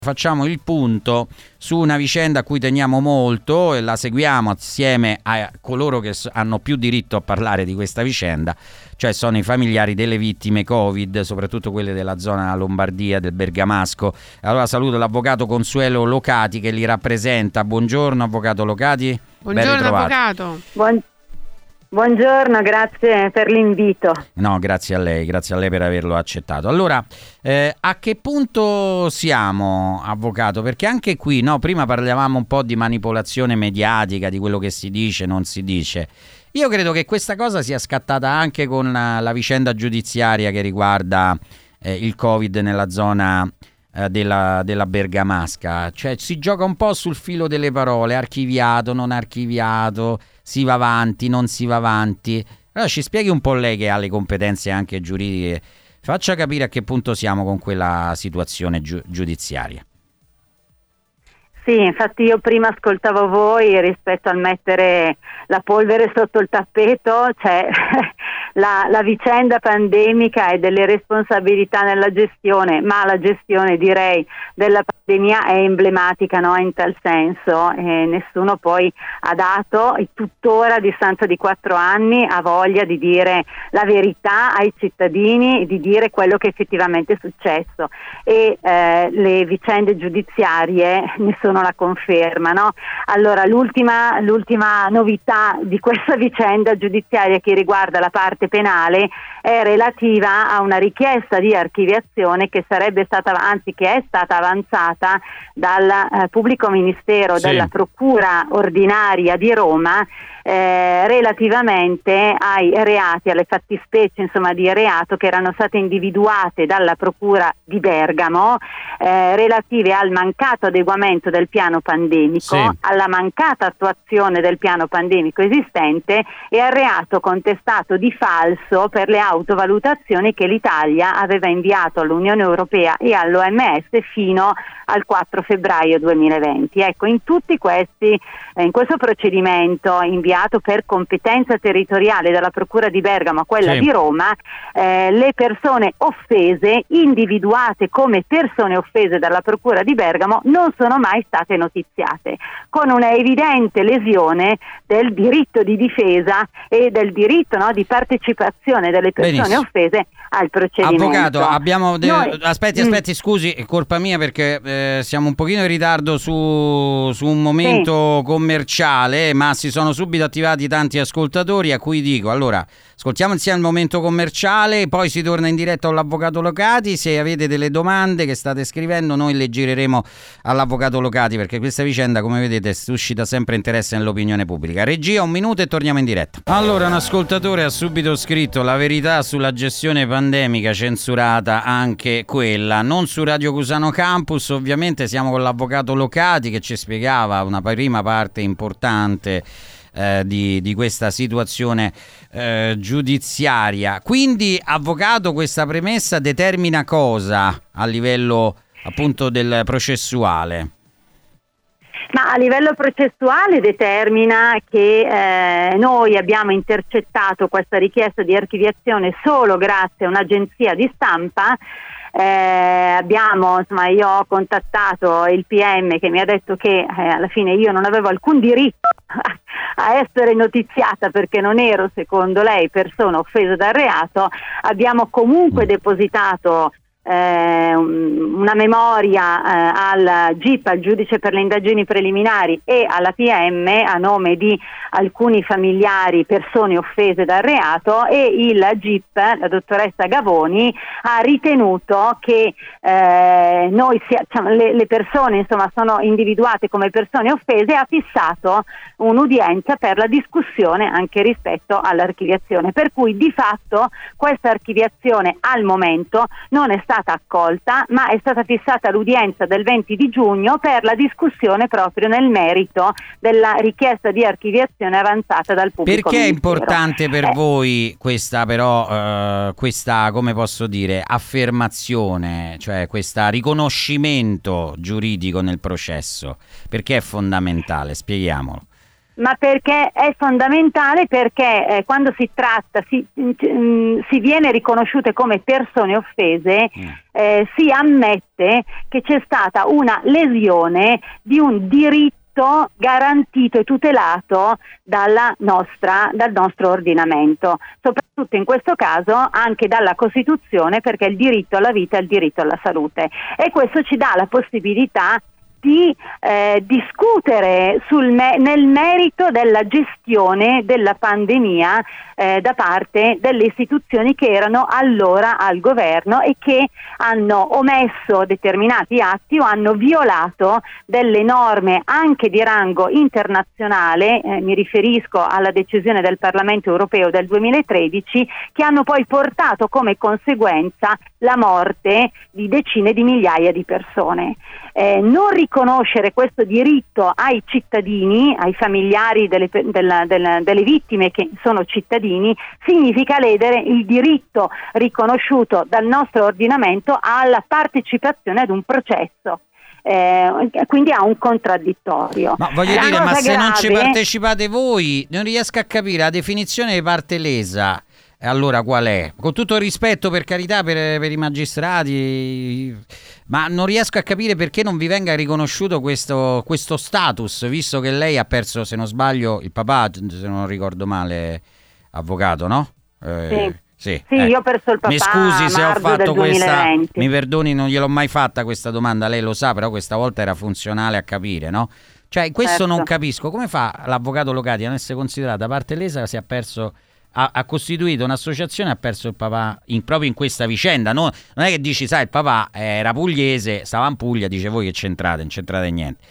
Facciamo il punto su una vicenda a cui teniamo molto e la seguiamo assieme a coloro che hanno più diritto a parlare di questa vicenda, cioè sono i familiari delle vittime Covid, soprattutto quelle della zona Lombardia, del Bergamasco. Allora saluto l'avvocato Consuelo Locati che li rappresenta. Buongiorno avvocato Locati. Buongiorno avvocato. Buongiorno, grazie per l'invito. No, grazie a lei per averlo accettato. Allora, a che punto siamo, avvocato? Perché anche qui, no, prima parlavamo un po' di manipolazione mediatica, di quello che si dice, non si dice. Io credo che questa cosa sia scattata anche con la vicenda giudiziaria che riguarda il Covid nella zona della Bergamasca. Cioè si gioca un po' sul filo delle parole, archiviato, non archiviato, si va avanti, non si va avanti. Allora ci spieghi un po' lei che ha le competenze anche giuridiche, faccia capire a che punto siamo con quella situazione giudiziaria. Sì, infatti io prima ascoltavo voi rispetto al mettere la polvere sotto il tappeto, cioè la vicenda pandemica e delle responsabilità nella gestione, ma la gestione direi della pandemia è emblematica, no? In tal senso nessuno poi ha dato e tuttora a distanza di 4 anni ha voglia di dire la verità ai cittadini, di dire quello che effettivamente è successo e le vicende giudiziarie ne sono la conferma, no? Allora l'ultima novità di questa vicenda giudiziaria che riguarda la parte penale è relativa a una richiesta di archiviazione che sarebbe stata, anzi che è stata avanzata dal pubblico ministero della Procura ordinaria di Roma relativamente ai reati, alle fattispecie insomma di reato che erano state individuate dalla Procura di Bergamo relative al mancato adeguamento del piano pandemico, alla mancata attuazione del piano pandemico esistente e al reato contestato di falso per le autovalutazioni che l'Italia aveva inviato all'Unione Europea e all'OMS fino al 4 febbraio 2020. Ecco, in tutti questi, in questo procedimento inviato per competenza territoriale dalla Procura di Bergamo a quella di Roma, le persone offese, individuate come persone offese dalla Procura di Bergamo, non sono mai state notiziate, con una evidente lesione del diritto di difesa e del diritto, no, di partecipazione delle persone offese al procedimento. Avvocato, abbiamo aspetti, scusi, è colpa mia perché siamo un pochino in ritardo su un momento commerciale, ma si sono subito attivati tanti ascoltatori a cui dico, allora, ascoltiamo insieme il momento commerciale, poi si torna in diretta con l'avvocato Locati. Se avete delle domande che state scrivendo, noi le gireremo all'avvocato Locati, perché questa vicenda, come vedete, suscita sempre interesse nell'opinione pubblica. Regia, 1 minuto e torniamo in diretta. Allora, un ascoltatore ha subito scritto: la verità sulla gestione pandemica, censurata anche quella, non su Radio Cusano Campus. Ovviamente siamo con l'avvocato Locati che ci spiegava una prima parte importante di questa situazione giudiziaria. Quindi, avvocato, questa premessa determina cosa a livello appunto del processuale? Ma a livello processuale determina che noi abbiamo intercettato questa richiesta di archiviazione solo grazie a un'agenzia di stampa. Io ho contattato il PM che mi ha detto che alla fine io non avevo alcun diritto a essere notiziata perché non ero, secondo lei, persona offesa dal reato. Abbiamo comunque depositato una memoria al GIP, al giudice per le indagini preliminari, e alla PM a nome di alcuni familiari, persone offese dal reato, e il GIP, la dottoressa Gavoni, ha ritenuto che le persone insomma sono individuate come persone offese e ha fissato un'udienza per la discussione anche rispetto all'archiviazione, per cui di fatto questa archiviazione al momento non è stata accolta, ma è stata fissata l'udienza del 20 di giugno per la discussione proprio nel merito della richiesta di archiviazione avanzata dal pubblico Perché ministero. È importante per voi questa, però, come posso dire, affermazione, cioè questo riconoscimento giuridico nel processo? Perché è fondamentale? Spieghiamolo. ma perché è fondamentale, perché quando si tratta, si viene riconosciute come persone offese, si ammette che c'è stata una lesione di un diritto garantito e tutelato dal nostro ordinamento, soprattutto in questo caso anche dalla Costituzione, perché il diritto alla vita è il diritto alla salute, e questo ci dà la possibilità di discutere nel merito della gestione della pandemia da parte delle istituzioni che erano allora al governo e che hanno omesso determinati atti o hanno violato delle norme anche di rango internazionale, mi riferisco alla decisione del Parlamento europeo del 2013, che hanno poi portato come conseguenza la morte di decine di migliaia di persone. Non riconoscere questo diritto ai cittadini, ai familiari delle vittime che sono cittadini, significa ledere il diritto riconosciuto dal nostro ordinamento alla partecipazione ad un processo. Quindi ha un contraddittorio. Ma voglio dire, ma se non ci partecipate voi, non riesco a capire la definizione di parte lesa. Allora qual è? Con tutto il rispetto, per carità, per i magistrati, ma non riesco a capire perché non vi venga riconosciuto questo status, visto che lei ha perso, se non sbaglio, il papà, se non ricordo male, avvocato, no? Sì, io ho perso il papà. Mi scusi se ho fatto questa, mi perdoni, non gliel'ho mai fatta questa domanda, lei lo sa, però questa volta era funzionale a capire, no? Cioè, questo certo. Non capisco, come fa l'avvocato Locati a non essere considerata parte lesa se ha perso... Ha costituito un'associazione, ha perso il papà proprio in questa vicenda. Non è che dici, sai, il papà era pugliese, stava in Puglia, dice voi che c'entrate, non c'entrate niente.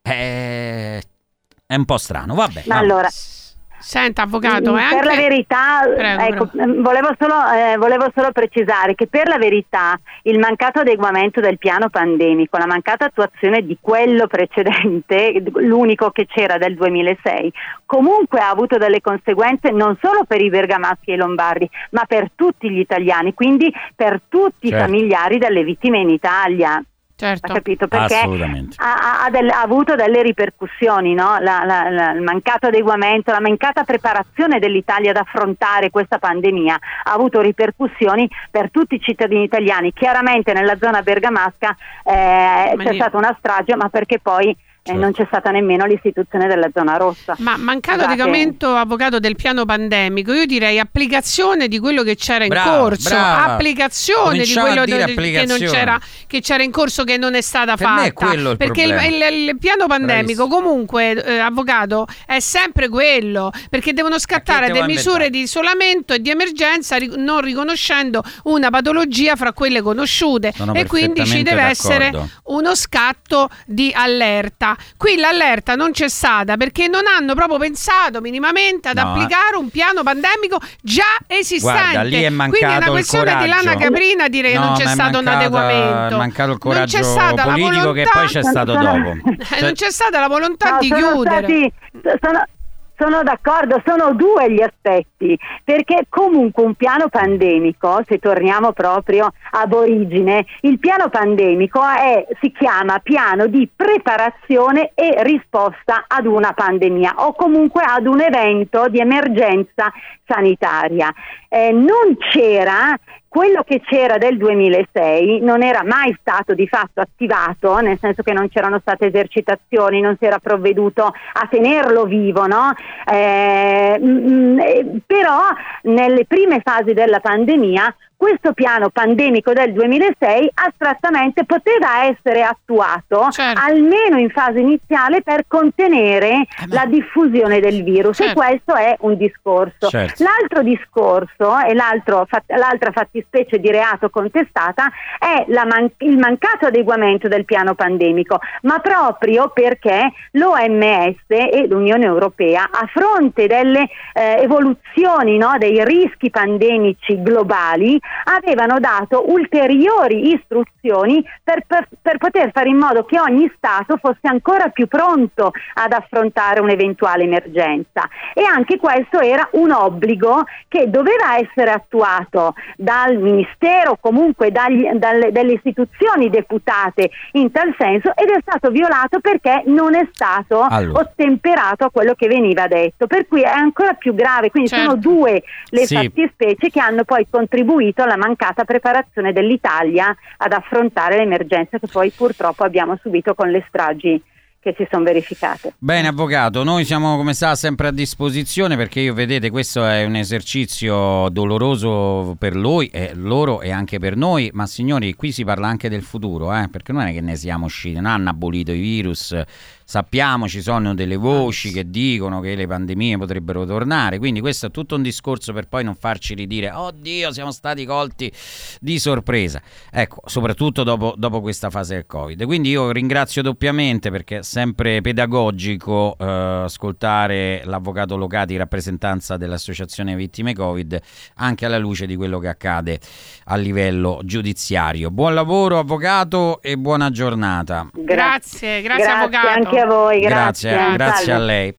È un po' strano, vabbè. Ma allora, senta, avvocato, per la verità, prego. Volevo solo precisare che per la verità il mancato adeguamento del piano pandemico, la mancata attuazione di quello precedente, l'unico che c'era del 2006, comunque ha avuto delle conseguenze non solo per i bergamaschi e i lombardi, ma per tutti gli italiani, quindi per tutti i familiari delle vittime in Italia. Certo. Ha capito? Perché ha avuto delle ripercussioni, no? Il mancato adeguamento, la mancata preparazione dell'Italia ad affrontare questa pandemia ha avuto ripercussioni per tutti i cittadini italiani. Chiaramente nella zona bergamasca c'è stata una strage, ma perché poi non c'è stata nemmeno l'istituzione della zona rossa. Ma mancato adeguamento, avvocato, del piano pandemico, io direi applicazione di quello che c'era in corso, applicazione di quello che c'era in corso, che non è stata fatta. Me è quello il perché il piano pandemico comunque, avvocato, è sempre quello, perché devono scattare delle misure di isolamento e di emergenza non riconoscendo una patologia fra quelle conosciute, e quindi ci deve essere uno scatto di allerta. Qui l'allerta non c'è stata perché non hanno proprio pensato minimamente ad applicare un piano pandemico già esistente. Guarda, lì è mancato quindi è una questione di lana caprina dire che non c'è stato un adeguamento. È mancato il coraggio politico che poi c'è stato dopo. Non c'è stata la volontà di chiudere. Sono d'accordo, sono due gli aspetti, perché comunque un piano pandemico, se torniamo proprio ab origine, il piano pandemico si chiama piano di preparazione e risposta ad una pandemia o comunque ad un evento di emergenza sanitaria. Non c'era quello che c'era del 2006, non era mai stato di fatto attivato, nel senso che non c'erano state esercitazioni, non si era provveduto a tenerlo vivo, no? Però nelle prime fasi della pandemia questo piano pandemico del 2006 astrattamente poteva essere attuato, almeno in fase iniziale, per contenere la diffusione del virus, e questo è un discorso. L'altro discorso e l'altra fattispecie di reato contestata è il mancato adeguamento del piano pandemico, ma proprio perché l'OMS e l'Unione Europea, a fronte delle evoluzioni, no, dei rischi pandemici globali, avevano dato ulteriori istruzioni per poter fare in modo che ogni Stato fosse ancora più pronto ad affrontare un'eventuale emergenza, e anche questo era un obbligo che doveva essere attuato dal Ministero, comunque dalle istituzioni deputate in tal senso, ed è stato violato perché non è stato ottemperato a quello che veniva detto, per cui è ancora più grave. Quindi sono due le fattispecie che hanno poi contribuito alla mancata preparazione dell'Italia ad affrontare l'emergenza che poi purtroppo abbiamo subito con le stragi che si sono verificate. Bene, avvocato, noi siamo, come sa, sempre a disposizione, perché vedete, questo è un esercizio doloroso per loro e anche per noi, ma signori, qui si parla anche del futuro, perché non è che ne siamo usciti, non hanno abolito i virus, sappiamo, ci sono delle voci che dicono che le pandemie potrebbero tornare, quindi questo è tutto un discorso per poi non farci ridire, oddio, siamo stati colti di sorpresa, ecco, soprattutto dopo questa fase del Covid. Quindi io ringrazio doppiamente, perché è sempre pedagogico ascoltare l'avvocato Locati in rappresentanza dell'Associazione Vittime Covid, anche alla luce di quello che accade a livello giudiziario. Buon lavoro, avvocato, e buona giornata. Grazie avvocato. Anche a voi, grazie. Grazie a lei.